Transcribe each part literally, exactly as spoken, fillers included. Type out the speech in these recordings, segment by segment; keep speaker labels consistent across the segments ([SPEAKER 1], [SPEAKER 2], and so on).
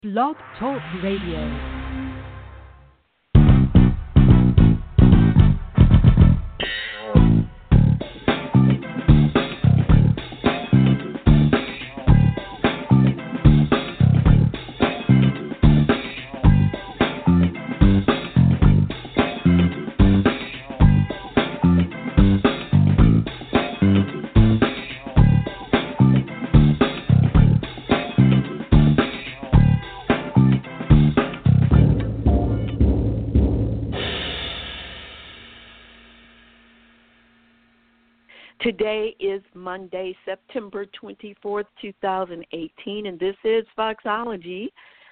[SPEAKER 1] Blog Talk Radio. Today is Monday, September twenty-fourth, two thousand eighteen, and this is Foxology.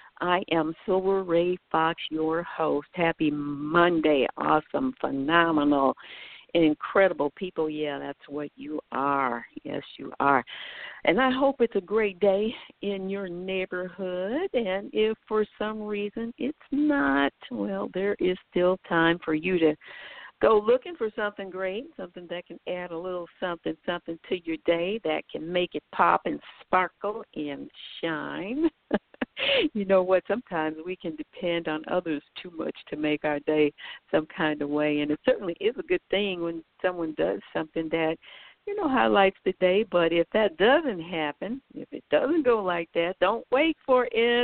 [SPEAKER 1] I am Silver Ray Fox, your host. Happy Monday. Awesome, phenomenal, incredible people. Yeah, that's what you are. Yes, you are. And I hope it's a great day in your neighborhood. And if for some reason it's not, well, there is still time for you to go looking for something great, something that can add a little something, something to your day that can make it pop and sparkle and shine. You know what? Sometimes we can depend on others too much to make our day some kind of way. And it certainly is a good thing when someone does something that, you know, highlights the day. But if that doesn't happen, if it doesn't go like that, don't wait for it.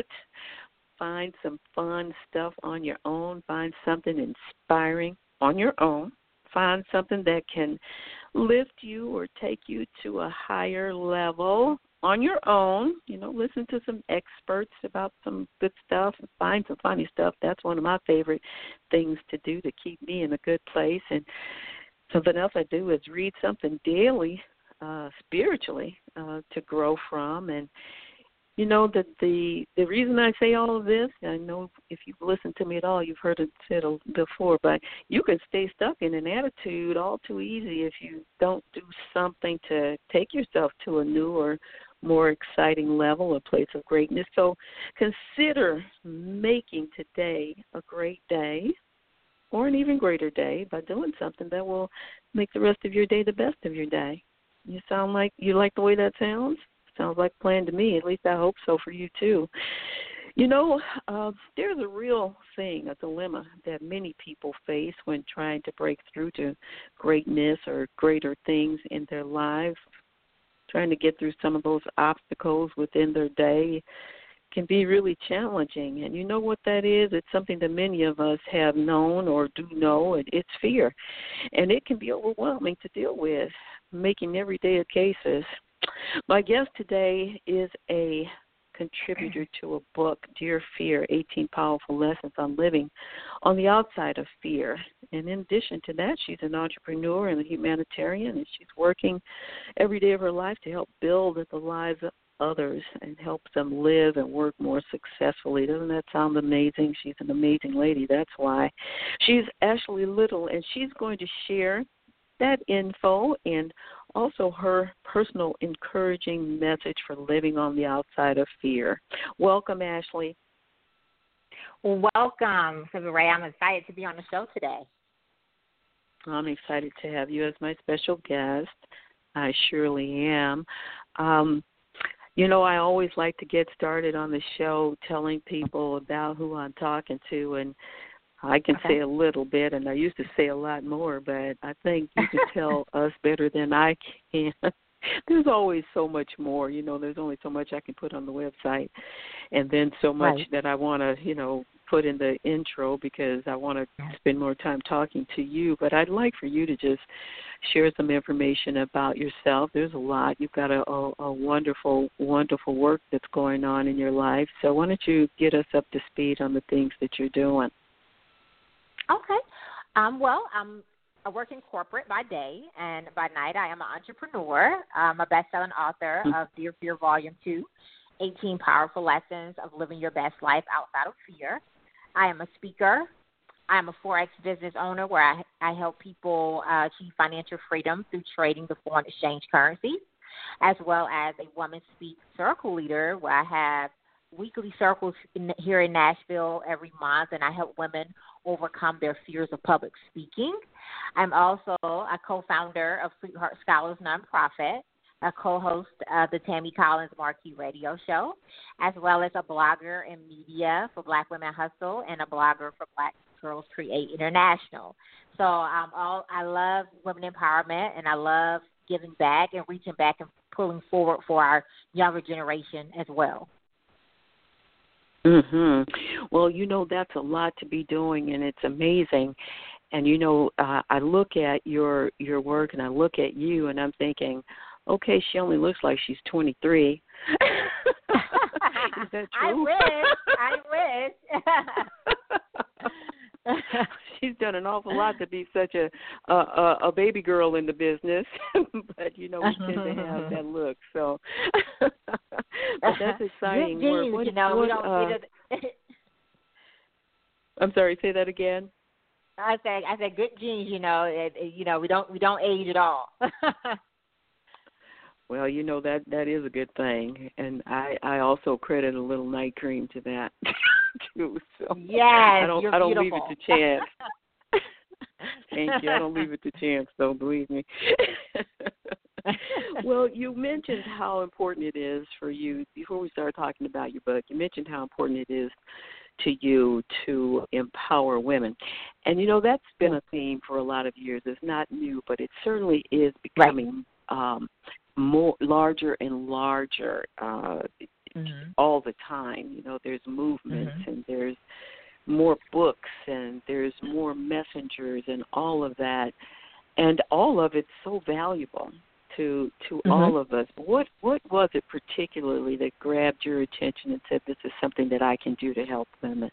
[SPEAKER 1] Find some fun stuff on your own. Find something inspiring on your own. Find something that can lift you or take you to a higher level on your own. You know, listen to some experts about some good stuff and find some funny stuff. That's one of my favorite things to do to keep me in a good place. And something else I do is read something daily, uh, spiritually, uh, to grow from. And you know, that the the reason I say all of this, I know if you've listened to me at all, you've heard it said before, but you can stay stuck in an attitude all too easy if you don't do something to take yourself to a new or more exciting level, a place of greatness. So consider making today a great day or an even greater day by doing something that will make the rest of your day the best of your day. You sound like, you like the way that sounds? Sounds like a plan to me. At least I hope so for you, too. You know, uh, there's a real thing, a dilemma that many people face when trying to break through to greatness or greater things in their lives. Trying to get through some of those obstacles within their day can be really challenging. And you know what that is? It's something that many of us have known or do know, and it's fear. And it can be overwhelming to deal with, making every day a cases. My guest today is a contributor to a book, Dear Fear, eighteen Powerful Lessons on Living on the Outside of Fear. And in addition to that, she's an entrepreneur and a humanitarian, and she's working every day of her life to help build the lives of others and help them live and work more successfully. Doesn't that sound amazing? She's an amazing lady, that's why. She's Ashley Little, and she's going to share that info and also her personal encouraging message for living on the outside of fear. Welcome, Ashley.
[SPEAKER 2] Welcome, Silver Ray. I'm excited to be on the show today.
[SPEAKER 1] I'm excited to have you as my special guest. I surely am. Um, you know, I always like to get started on the show telling people about who I'm talking to, and I can okay. say a little bit, and I used to say a lot more, but I think you can tell us better than I can. There's always so much more. You know, there's only so much I can put on the website, and then so much
[SPEAKER 2] right.
[SPEAKER 1] that I want to, you know, put in the intro because I want to spend more time talking to you. But I'd like for you to just share some information about yourself. There's a lot. You've got a, a, a wonderful, wonderful work that's going on in your life. So why don't you get us up to speed on the things that you're doing?
[SPEAKER 2] Okay. Um, well, I'm, I work in corporate by day, and by night I am an entrepreneur. I'm a best-selling author mm-hmm. of Dear Fear Volume two, eighteen Powerful Lessons of Living Your Best Life Outside of Fear. I am a speaker. I am a Forex business owner where I, I help people uh, achieve financial freedom through trading the foreign exchange currencies, as well as a Woman Speak Circle leader where I have weekly circles in, here in Nashville every month, and I help women overcome their fears of public speaking. I'm also a co-founder of Sweetheart Scholars nonprofit, a co-host of the Tammy Collins Marquee Radio Show, as well as a blogger in media for Black Women Hustle and a blogger for Black Girls Create International. So um, all, I love women empowerment, and I love giving back and reaching back and pulling forward for our younger generation as well.
[SPEAKER 1] Mhm. Well, you know, that's a lot to be doing, and it's amazing. And you know, uh, I look at your your work, and I look at you, and I'm thinking, okay, she only looks like she's twenty-three. Is that true?
[SPEAKER 2] I wish. I wish.
[SPEAKER 1] She's done an awful lot to be such a a, a baby girl in the business, but you know, we tend to have that look. So, but that's exciting.
[SPEAKER 2] Good genes,
[SPEAKER 1] what,
[SPEAKER 2] you know,
[SPEAKER 1] what,
[SPEAKER 2] we don't.
[SPEAKER 1] uh,
[SPEAKER 2] we don't
[SPEAKER 1] I'm sorry. Say that again.
[SPEAKER 2] I said, I said, good genes. You know, it, it, you know, we don't we don't age at all.
[SPEAKER 1] Well, you know, that that is a good thing, and I I also credit a little night cream to that too. So
[SPEAKER 2] yes,
[SPEAKER 1] I don't
[SPEAKER 2] you're
[SPEAKER 1] I don't
[SPEAKER 2] beautiful.
[SPEAKER 1] leave it to chance. Thank you. I don't leave it to chance, though. Believe me. Well, you mentioned how important it is for you before we started talking about your book. You mentioned how important it is to you to empower women, and you know that's been a theme for a lot of years. It's not new, but it certainly is becoming right. um, more larger and larger uh, mm-hmm. all the time. You know, there's movements mm-hmm. and there's more books and there's more messengers and all of that, and all of it's so valuable to to mm-hmm. all of us. What what was it particularly that grabbed your attention and said, this is something that I can do to help women?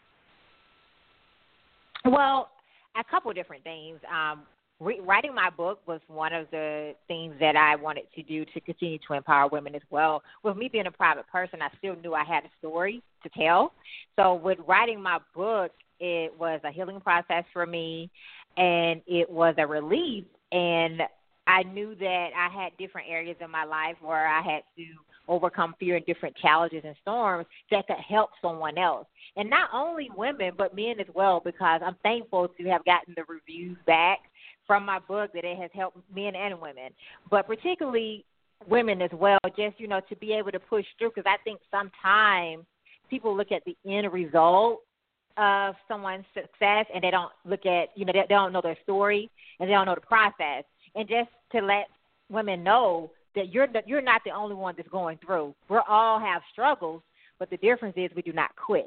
[SPEAKER 2] Well, a couple of different things. Um, re- writing my book was one of the things that I wanted to do to continue to empower women as well. With me being a private person, I still knew I had a story to tell. So with writing my book, it was a healing process for me, and it was a relief. And I knew that I had different areas in my life where I had to overcome fear and different challenges and storms that could help someone else. And not only women, but men as well, because I'm thankful to have gotten the reviews back from my book that it has helped men and women, but particularly women as well, just, you know, to be able to push through, because I think sometimes people look at the end result of someone's success and they don't look at, you know, they, they don't know their story and they don't know the process. And just to let women know that you're the, you're not the only one that's going through. We all have struggles, but the difference is we do not quit.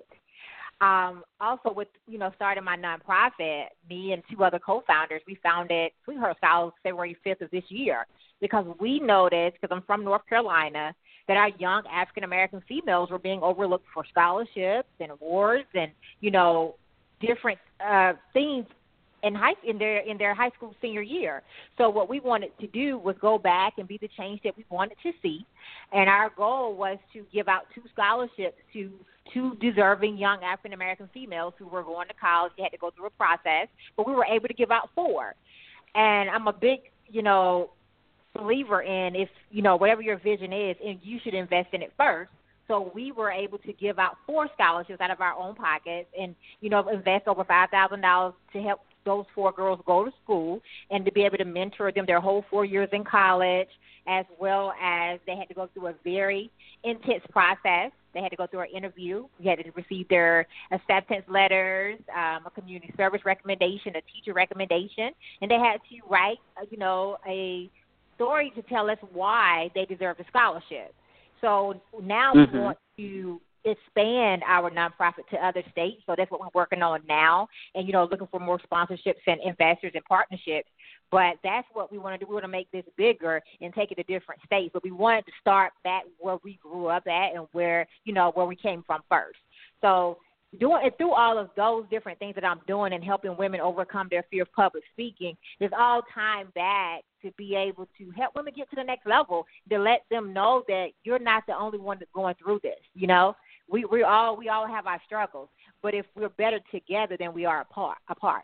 [SPEAKER 2] Um, also, with, you know, starting my nonprofit, me and two other co-founders, we founded Sweetheart Scholars February fifth of this year, because we noticed, because I'm from North Carolina, that our young African-American females were being overlooked for scholarships and awards and, you know, different uh, things in high in their in their high school senior year. So what we wanted to do was go back and be the change that we wanted to see. And our goal was to give out two scholarships to two deserving young African-American females who were going to college. They had to go through a process, but we were able to give out four. And I'm a big, you know, believer in, if, you know, whatever your vision is, and you should invest in it first. So we were able to give out four scholarships out of our own pockets and, you know, invest over five thousand dollars to help those four girls go to school and to be able to mentor them their whole four years in college, as well as they had to go through a very intense process. They had to go through an interview. We had to receive their acceptance letters, um, a community service recommendation, a teacher recommendation, and they had to write, uh, you know, a story to tell us why they deserve the scholarship. So now mm-hmm. we want to expand our nonprofit to other states. So that's what we're working on now, and, you know, looking for more sponsorships and investors and partnerships. But that's what we want to do. We want to make this bigger and take it to different states. But we wanted to start back where we grew up at and where, you know, where we came from first. So doing it through all of those different things that I'm doing and helping women overcome their fear of public speaking is all time back to be able to help women get to the next level, to let them know that you're not the only one that's going through this. You know, we we all we all have our struggles, but if we're better together than we are apart. apart.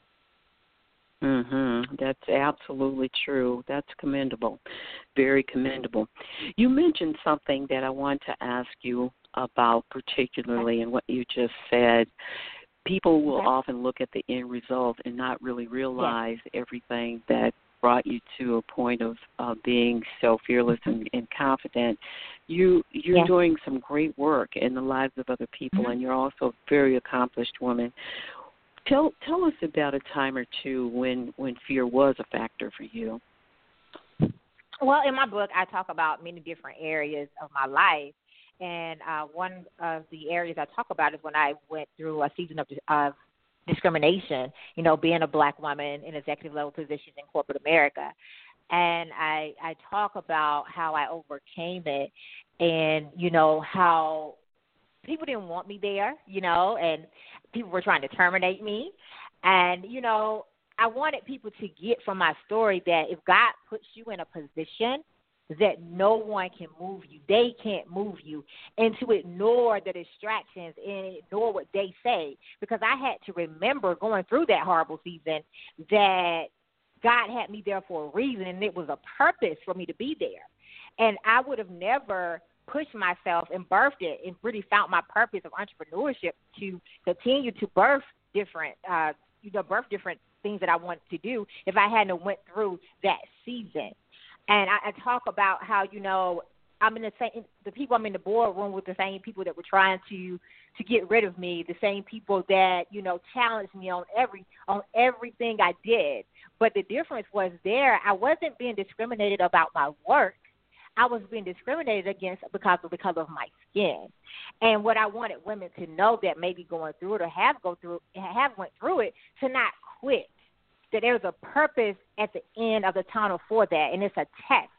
[SPEAKER 1] Mhm. That's absolutely true. That's commendable. Very commendable. You mentioned something that I want to ask you about, particularly in what you just said. People will
[SPEAKER 2] okay.
[SPEAKER 1] often look at the end result and not really realize yes. everything that brought you to a point of uh, being so fearless
[SPEAKER 2] mm-hmm.
[SPEAKER 1] and, and confident. You, you're
[SPEAKER 2] yes.
[SPEAKER 1] doing some great work in the lives of other people,
[SPEAKER 2] mm-hmm.
[SPEAKER 1] and you're also a very accomplished woman. Tell tell us about a time or two when, when fear was a factor for you.
[SPEAKER 2] Well, in my book, I talk about many different areas of my life. And uh, one of the areas I talk about is when I went through a season of, of discrimination, you know, being a black woman in executive level positions in corporate America. And I, I talk about how I overcame it and, you know, how people didn't want me there, you know, and people were trying to terminate me. And, you know, I wanted people to get from my story that if God puts you in a position that no one can move you, they can't move you, and to ignore the distractions and ignore what they say. Because I had to remember going through that horrible season that God had me there for a reason, and it was a purpose for me to be there. And I would have never pushed myself and birthed it and really found my purpose of entrepreneurship to continue to birth different, uh, you know, birth different things that I wanted to do if I hadn't went through that season. And I, I talk about how, you know, I'm in the same, the people I'm in the boardroom with the same people that were trying to, to get rid of me, the same people that, you know, challenged me on every, on everything I did. But the difference was there, I wasn't being discriminated about my work. I was being discriminated against because of, because of my skin. And what I wanted women to know that maybe going through it or have go through have went through it, to not quit, that there's a purpose at the end of the tunnel for that, and it's a test.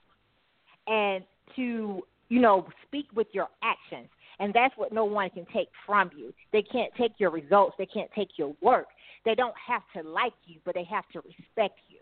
[SPEAKER 2] And to, you know, speak with your actions. And that's what no one can take from you. They can't take your results. They can't take your work. They don't have to like you, but they have to respect you.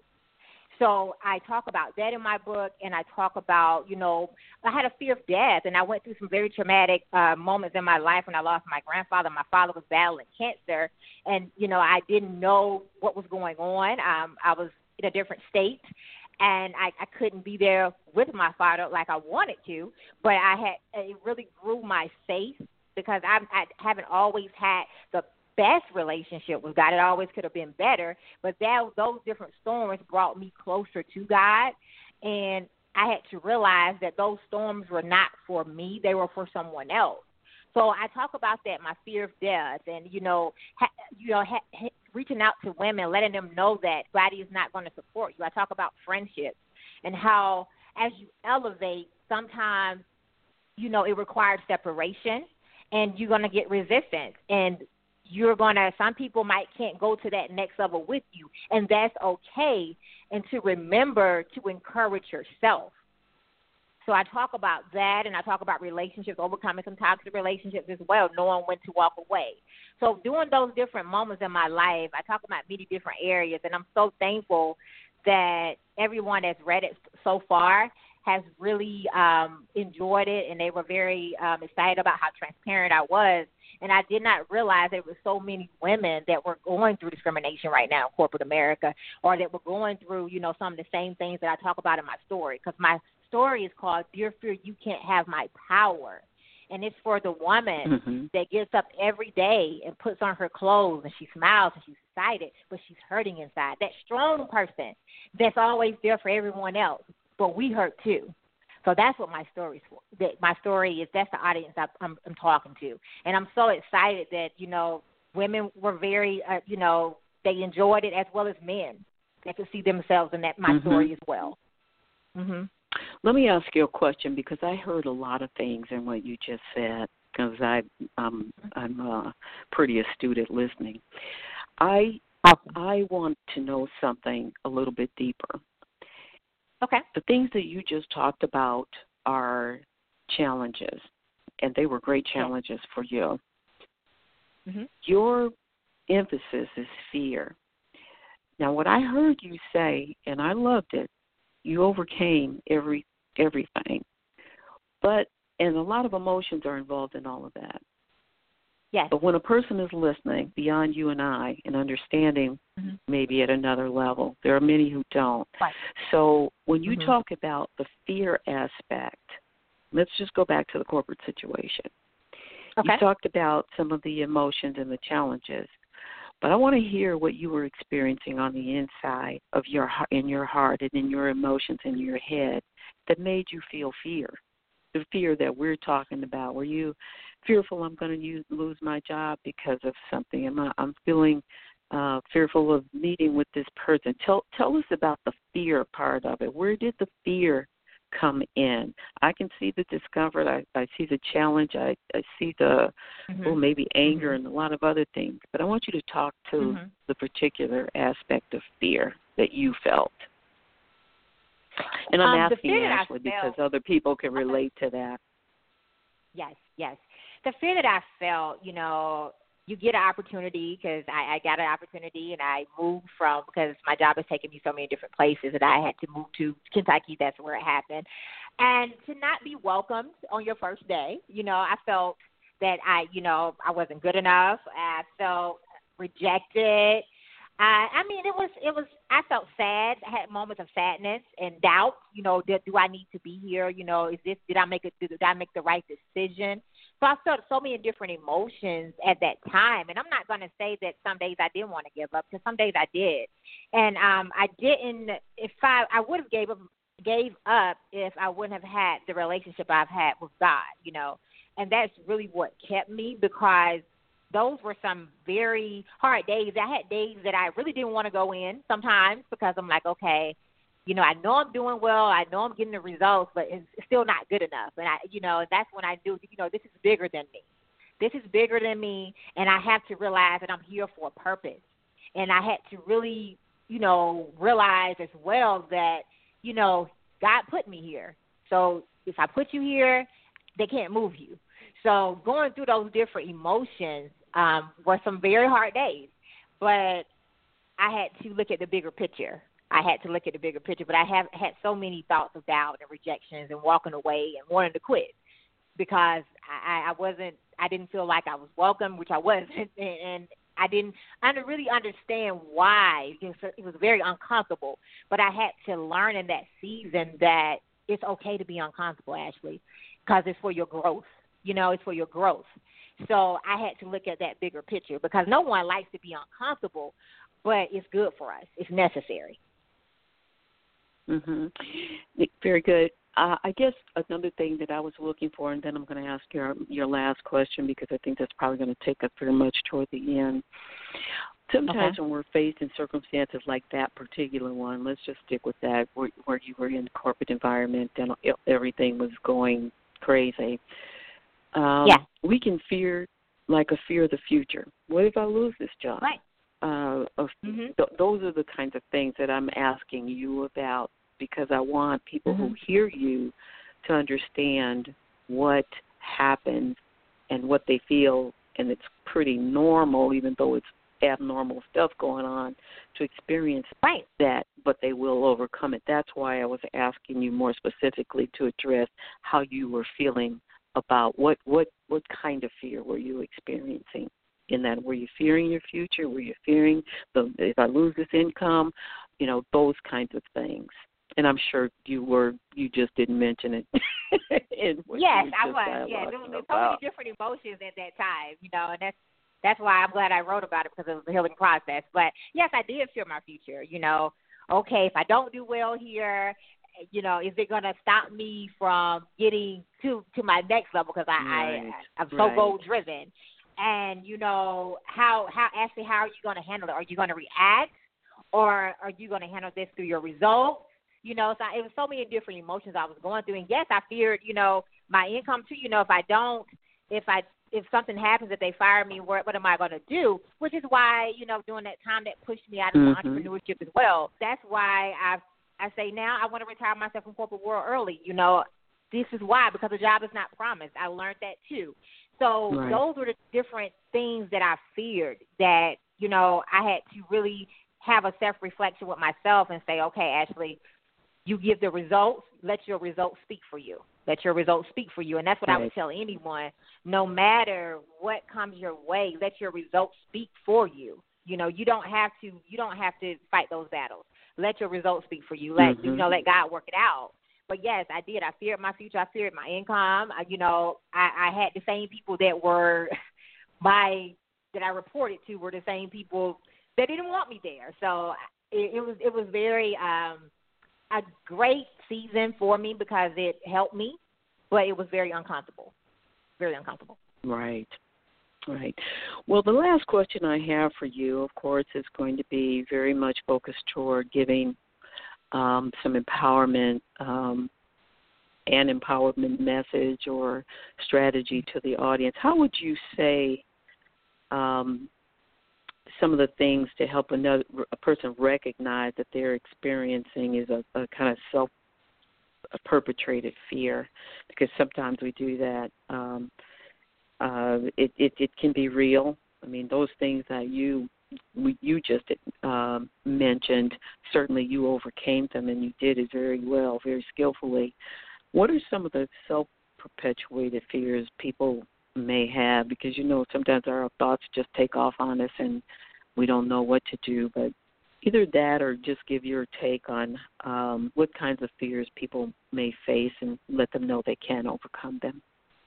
[SPEAKER 2] So I talk about that in my book, and I talk about, you know, I had a fear of death, and I went through some very traumatic uh, moments in my life when I lost my grandfather. My father was battling cancer, and, you know, I didn't know what was going on. Um, I was in a different state, and I, I couldn't be there with my father like I wanted to, but I had it really grew my faith because I, I haven't always had the best relationship with God. It always could have been better, but that those different storms brought me closer to God, and I had to realize that those storms were not for me; they were for someone else. So I talk about that, my fear of death, and you know, ha, you know, ha, ha, reaching out to women, letting them know that God is not going to support you. I talk about friendships and how, as you elevate, sometimes, you know, it requires separation, and you're going to get resistance, and you're going to, some people might can't go to that next level with you, and that's okay. And to remember to encourage yourself. So I talk about that, and I talk about relationships, overcoming some toxic relationships as well, knowing when to walk away. So during those different moments in my life, I talk about many different areas, and I'm so thankful that everyone that's read it so far has really um, enjoyed it, and they were very um, excited about how transparent I was. And I did not realize there were so many women that were going through discrimination right now in corporate America, or that were going through, you know, some of the same things that I talk about in my story. Because my story is called Dear Fear, You Can't Have My Power. And it's for the woman mm-hmm. that gets up every day and puts on her clothes, and she smiles and she's excited, but she's hurting inside. That strong person that's always there for everyone else, but we hurt too. So that's what my story is for. That my story is, that's the audience I, I'm, I'm talking to. And I'm so excited that, you know, women were very, uh, you know, they enjoyed it as well as men. They could see themselves in that my mm-hmm. story as well. Mm-hmm.
[SPEAKER 1] Let me ask you a question, because I heard a lot of things in what you just said, because I, um, I'm uh, pretty astute at listening. I, I want to know something a little bit deeper.
[SPEAKER 2] Okay.
[SPEAKER 1] The things that you just talked about are challenges, and they were great challenges for you.
[SPEAKER 2] Mm-hmm.
[SPEAKER 1] Your emphasis is fear. Now, what I heard you say, and I loved it, you overcame every everything. But, and a lot of emotions are involved in all of that.
[SPEAKER 2] Yes.
[SPEAKER 1] But when a person is listening beyond you and I and understanding mm-hmm. maybe at another level, there are many who don't.
[SPEAKER 2] Right.
[SPEAKER 1] So when you mm-hmm. talk about the fear aspect, let's just go back to the corporate situation.
[SPEAKER 2] Okay.
[SPEAKER 1] You talked about some of the emotions and the challenges. But I want to hear what you were experiencing on the inside of your in your heart and in your emotions in your head that made you feel fear, the fear that we're talking about. Were you fearful I'm going to use, lose my job because of something? Am I, I'm feeling uh, fearful of meeting with this person. Tell tell us about the fear part of it. Where did the fear come in? I can see the discomfort. I, I see the challenge. I, I see the, mm-hmm. well, maybe anger mm-hmm. and a lot of other things. But I want you to talk to mm-hmm. the particular aspect of fear that you felt. And I'm um, asking Ashley because other people can relate to that.
[SPEAKER 2] Yes, yes. The fear that I felt, you know, you get an opportunity because I, I got an opportunity and I moved from, because my job has taken me so many different places that I had to move to Kentucky. That's where it happened. And to not be welcomed on your first day, you know, I felt that I, you know, I wasn't good enough. I felt rejected. I, I mean, it was, it was, I felt sad. I had moments of sadness and doubt, you know, did, do I need to be here? You know, is this, did I make it, did I make the right decision? So I felt so many different emotions at that time. And I'm not going to say that some days I didn't want to give up, because some days I did. And um, I didn't, if I, I would have gave up, gave up if I wouldn't have had the relationship I've had with God, you know. And that's really what kept me, because those were some very hard days. I had days that I really didn't want to go in sometimes, because I'm like, okay, you know, I know I'm doing well. I know I'm getting the results, but it's still not good enough. And I, you know, that's when I knew, you know, this is bigger than me. This is bigger than me, and I have to realize that I'm here for a purpose. And I had to really, you know, realize as well that, you know, God put me here. So if I put you here, they can't move you. So going through those different emotions um, were some very hard days, but I had to look at the bigger picture. I had to look at the bigger picture, but I have had so many thoughts of doubt and rejections and walking away and wanting to quit, because I, I wasn't, I didn't feel like I was welcome, which I wasn't, and I didn't I didn't really understand why. It was very uncomfortable, but I had to learn in that season that it's okay to be uncomfortable, Ashley, because it's for your growth. You know, it's for your growth. So I had to look at that bigger picture, because no one likes to be uncomfortable, but it's good for us. It's necessary.
[SPEAKER 1] Mm-hmm. Very good. Uh, I guess another thing that I was looking for, and then I'm going to ask your your last question, because I think that's probably going to take us pretty much toward the end. Sometimes okay. when we're faced in circumstances like that particular one, let's just stick with that, where, where you were in a corporate environment and everything was going crazy. Um,
[SPEAKER 2] yeah.
[SPEAKER 1] We can fear, like a fear of the future. What if I lose this job?
[SPEAKER 2] Right.
[SPEAKER 1] Uh, of,
[SPEAKER 2] mm-hmm.
[SPEAKER 1] th- those are the kinds of things that I'm asking you about, because I want people mm-hmm. who hear you to understand what happens and what they feel, and it's pretty normal, even though it's abnormal stuff going on, to experience
[SPEAKER 2] right.
[SPEAKER 1] that, but they will overcome it. That's why I was asking you more specifically to address how you were feeling about what, what, what kind of fear were you experiencing in that. Were you fearing your future? Were you fearing the, if I lose this income? You know, those kinds of things. And I'm sure you were, you just didn't mention it. in what
[SPEAKER 2] yes,
[SPEAKER 1] you
[SPEAKER 2] I was. Yeah, there was so many different emotions at that time, you know, and that's, that's why I'm glad I wrote about it, because it was a healing process. But, yes, I did fear my future, you know. Okay, if I don't do well here, you know, is it going to stop me from getting to, to my next level, because I,
[SPEAKER 1] right,
[SPEAKER 2] I, I'm so
[SPEAKER 1] right.
[SPEAKER 2] goal-driven. And, you know, how, how, Ashley, how are you going to handle it? Are you going to react, or are you going to handle this through your results? You know, so it was so many different emotions I was going through. And, yes, I feared, you know, my income, too. You know, if I don't, if I, if something happens, if they fire me, what, what am I going to do? Which is why, you know, during that time that pushed me out of
[SPEAKER 1] mm-hmm.
[SPEAKER 2] entrepreneurship as well. That's why I I say now I want to retire myself from corporate world early. You know, this is why, because the job is not promised. I learned that, too. So
[SPEAKER 1] right.
[SPEAKER 2] those were the different things that I feared, that, you know, I had to really have a self-reflection with myself and say, okay, Ashley, you give the results, let your results speak for you. Let your results speak for you. And that's what right. I would tell anyone. No matter what comes your way, let your results speak for you. You know, you don't have to you don't have to fight those battles. Let your results speak for you. Let mm-hmm. you know, let God work it out. But yes, I did. I feared my future. I feared my income. I, you know, I, I had the same people that were my that I reported to were the same people that didn't want me there. So it, it was it was very um, a great season for me because it helped me, but it was very uncomfortable, very uncomfortable.
[SPEAKER 1] Right. Right. Well, the last question I have for you, of course, is going to be very much focused toward giving um, some empowerment um, and empowerment message or strategy to the audience. How would you say um, some of the things to help another a person recognize that they're experiencing is a, a kind of self a perpetrated fear? Because sometimes we do that. Um, Uh, it, it, it can be real. I mean, those things that you you just um, mentioned, certainly you overcame them, and you did it very well, very skillfully. What are some of the self-perpetuated fears people may have? Because, you know, sometimes our thoughts just take off on us, and we don't know what to do. But either that or just give your take on um, what kinds of fears people may face and let them know they can overcome them.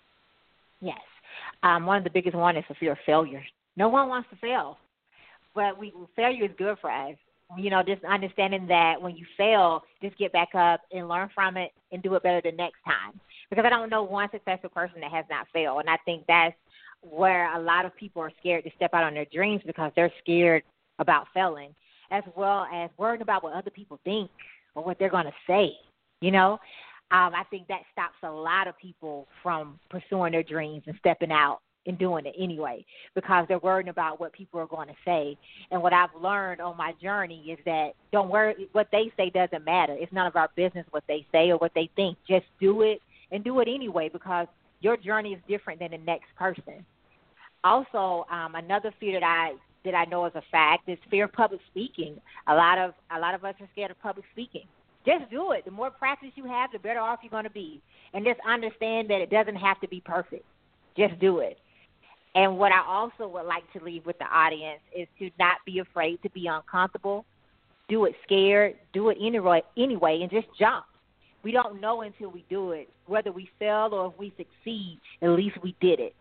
[SPEAKER 2] Yes. Um, one of the biggest one is the fear of failure. No one wants to fail, but we failure is good for us. You know, just understanding that when you fail, just get back up and learn from it and do it better the next time. Because I don't know one successful person that has not failed, and I think that's where a lot of people are scared to step out on their dreams because they're scared about failing, as well as worrying about what other people think or what they're going to say, you know. Um, I think that stops a lot of people from pursuing their dreams and stepping out and doing it anyway because they're worried about what people are going to say. And what I've learned on my journey is that don't worry, what they say doesn't matter. It's none of our business what they say or what they think. Just do it and do it anyway because your journey is different than the next person. Also, um, another fear that I that I know is a fact is fear of public speaking. A lot of a lot of us are scared of public speaking. Just do it. The more practice you have, the better off you're going to be. And just understand that it doesn't have to be perfect. Just do it. And what I also would like to leave with the audience is to not be afraid to be uncomfortable. Do it scared. Do it anyway, anyway, and just jump. We don't know until we do it. Whether we fail or if we succeed, at least we did it.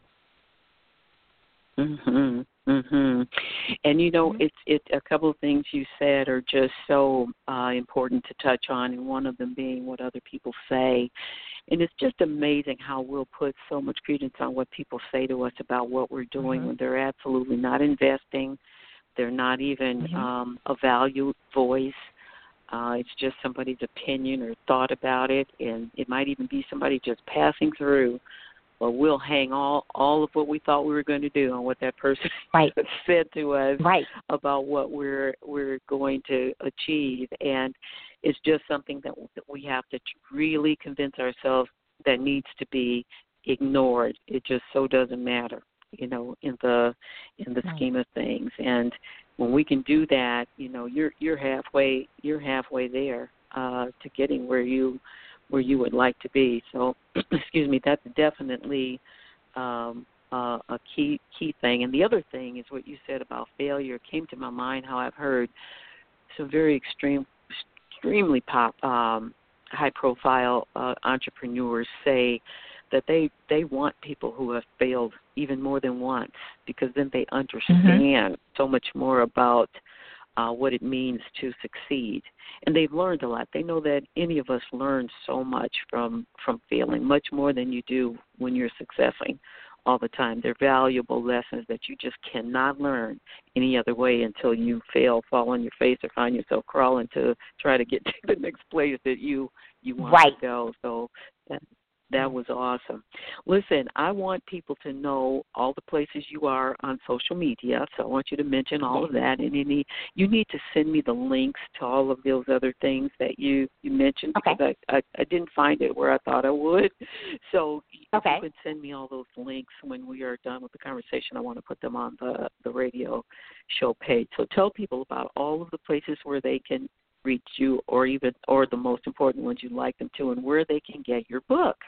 [SPEAKER 1] Mhm. Mhm. And you know, mm-hmm. it's it. A couple of things you said are just so uh, important to touch on, and one of them being what other people say. And it's just amazing how we'll put so much credence on what people say to us about what we're doing mm-hmm. when they're absolutely not investing. They're not even mm-hmm. um, a valued voice. Uh, it's just somebody's opinion or thought about it, and it might even be somebody just passing through. Well, we'll hang all, all of what we thought we were going to do on what that person
[SPEAKER 2] right.
[SPEAKER 1] said to us
[SPEAKER 2] right.
[SPEAKER 1] about what we're we're going to achieve. And it's just something that we have to really convince ourselves that needs to be ignored. It just so doesn't matter, you know, in the in the
[SPEAKER 2] right.
[SPEAKER 1] scheme of things. And when we can do that, you know, you're you're halfway you're halfway there uh, to getting where you. where you would like to be. So, excuse me, that's definitely um, uh, a key key thing. And the other thing is what you said about failure. It came to my mind how I've heard some very extreme, extremely pop, um, high-profile uh, entrepreneurs say that they, they want people who have failed even more than once because then they understand mm-hmm. so much more about Uh, what it means to succeed. And they've learned a lot. They know that any of us learn so much from, from failing, much more than you do when you're successing all the time. They're valuable lessons that you just cannot learn any other way until you fail, fall on your face, or find yourself crawling to try to get to the next place that you, you want
[SPEAKER 2] right.
[SPEAKER 1] to go. So that, that was awesome. Listen, I want people to know all the places you are on social media, so I want you to mention all of that. And you need, you need to send me the links to all of those other things that you, you mentioned
[SPEAKER 2] okay.
[SPEAKER 1] because I, I, I didn't find it where I thought I would. So
[SPEAKER 2] okay.
[SPEAKER 1] if you could send me all those links when we are done with the conversation, I want to put them on the, the radio show page. So tell people about all of the places where they can reach you, or even or the most important ones you'd like them to, and where they can get your book.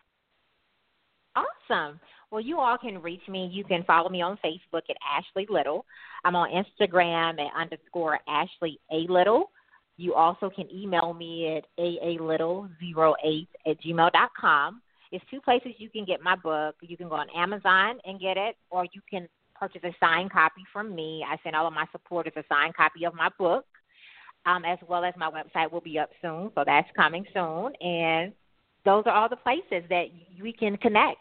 [SPEAKER 2] Awesome. Well, you all can reach me. You can follow me on Facebook at Ashley Little. I'm on Instagram at underscore Ashley A. Little. You also can email me at a a little zero eight at gmail dot com. It's two places you can get my book. You can go on Amazon and get it, or you can purchase a signed copy from me. I send all of my supporters a signed copy of my book, um, as well as my website will be up soon, so that's coming soon. And those are all the places that we can connect.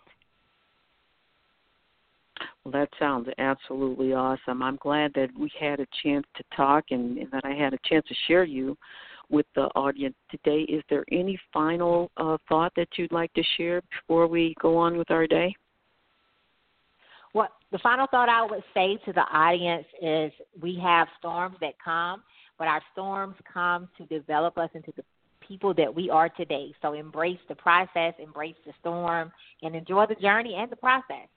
[SPEAKER 1] Well, that sounds absolutely awesome. I'm glad that we had a chance to talk and, and that I had a chance to share you with the audience today. Is there any final uh, thought that you'd like to share before we go on with our day?
[SPEAKER 2] Well, the final thought I would say to the audience is we have storms that come, but our storms come to develop us into the people that we are today. So embrace the process, embrace the storm, and enjoy the journey and the process.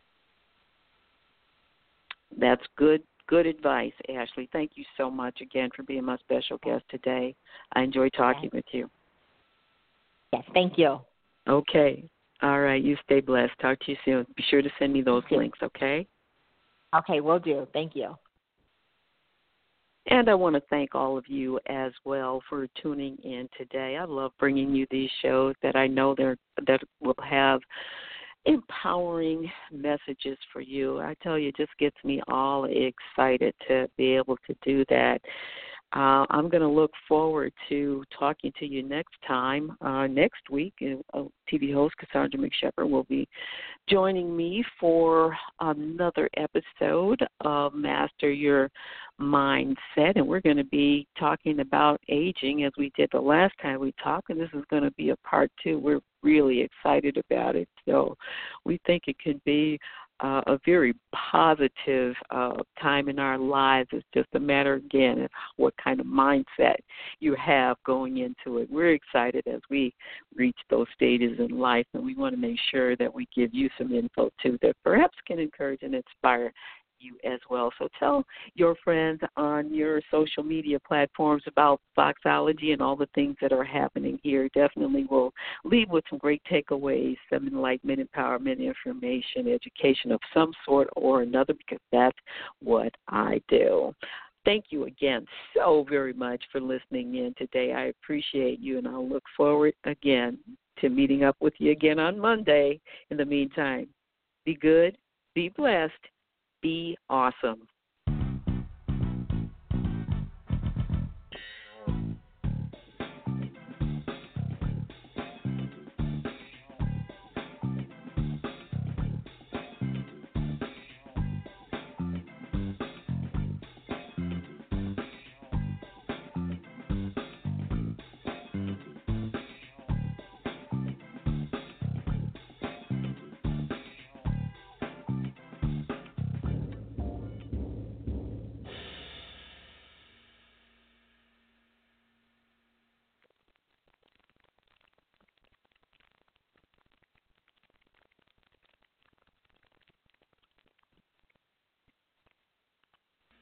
[SPEAKER 1] That's good, good advice, Ashley. Thank you so much again for being my special guest today. I enjoyed talking
[SPEAKER 2] yes.
[SPEAKER 1] with you.
[SPEAKER 2] Yes, thank you.
[SPEAKER 1] Okay. All right. You stay blessed. Talk to you soon. Be sure to send me those links, okay?
[SPEAKER 2] Okay, will do. Thank you.
[SPEAKER 1] And I want to thank all of you as well for tuning in today. I love bringing you these shows that I know they're, that will have empowering messages for you. I tell you, it just gets me all excited to be able to do that. Uh, I'm going to look forward to talking to you next time. Uh, next week, uh, T V host Cassandra McShepard will be joining me for another episode of Master Your Mindset, and we're going to be talking about aging as we did the last time we talked, and this is going to be a part two. We're really excited about it, so we think it could be Uh, a very positive uh, time in our lives. It's just a matter, again, of what kind of mindset you have going into it. We're excited as we reach those stages in life, and we want to make sure that we give you some info, too, that perhaps can encourage and inspire you as well. So tell your friends on your social media platforms about Foxology and all the things that are happening here. Definitely will leave with some great takeaways, some enlightenment, empowerment, information, education of some sort or another, because that's what I do. Thank you again so very much for listening in today. I appreciate you, and I'll look forward again to meeting up with you again on Monday. In the meantime, be good, be blessed, be awesome.